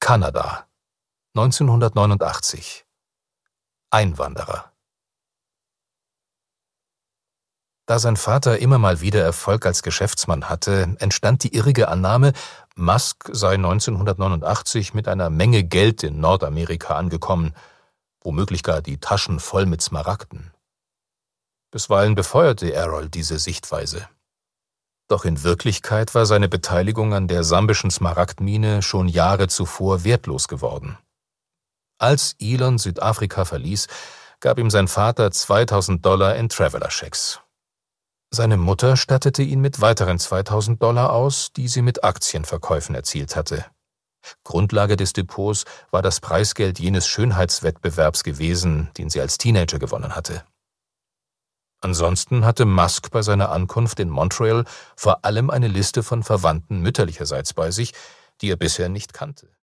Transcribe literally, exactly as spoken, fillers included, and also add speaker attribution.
Speaker 1: Kanada, neunzehnhundertneunundachtzig. Einwanderer. Da sein Vater immer mal wieder Erfolg als Geschäftsmann hatte, entstand die irrige Annahme, Musk sei neunzehnhundertneunundachtzig mit einer Menge Geld in Nordamerika angekommen, womöglich gar die Taschen voll mit Smaragden. Bisweilen befeuerte Errol diese Sichtweise. Doch in Wirklichkeit war seine Beteiligung an der sambischen Smaragdmine schon Jahre zuvor wertlos geworden. Als Elon Südafrika verließ, gab ihm sein Vater zweitausend Dollar in Traveler-Schecks. Seine Mutter stattete ihn mit weiteren zweitausend Dollar aus, die sie mit Aktienverkäufen erzielt hatte. Grundlage des Depots war das Preisgeld jenes Schönheitswettbewerbs gewesen, den sie als Teenager gewonnen hatte. Ansonsten hatte Musk bei seiner Ankunft in Montreal vor allem eine Liste von Verwandten mütterlicherseits bei sich, die er bisher nicht kannte.